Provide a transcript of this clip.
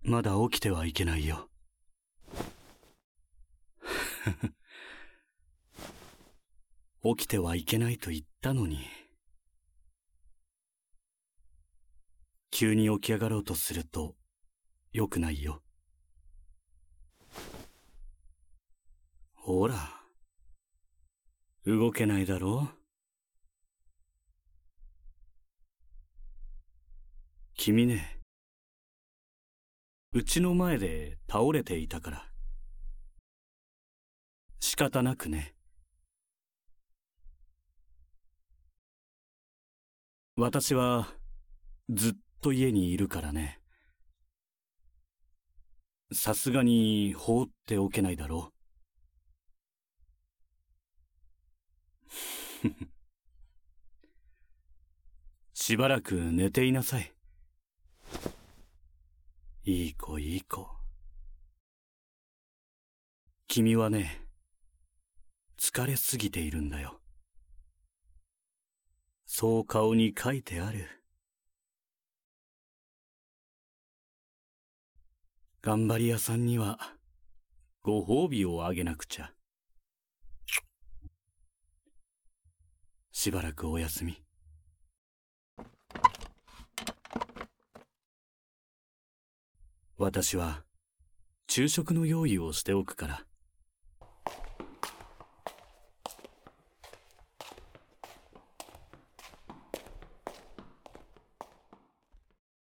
まだ起きてはいけないよ。起きてはいけないと言ったのに。急に起き上がろうとすると良くないよ。ほら、動けないだろう。君ね、うちの前で倒れていたから。仕方なくね。私はずっと家にいるからね。さすがに放っておけないだろう。しばらく寝ていなさい。いい子いい子。君はね、疲れすぎているんだよ。そう顔に書いてある。頑張り屋さんにはご褒美をあげなくちゃ。しばらくお休み。私は昼食の用意をしておくから。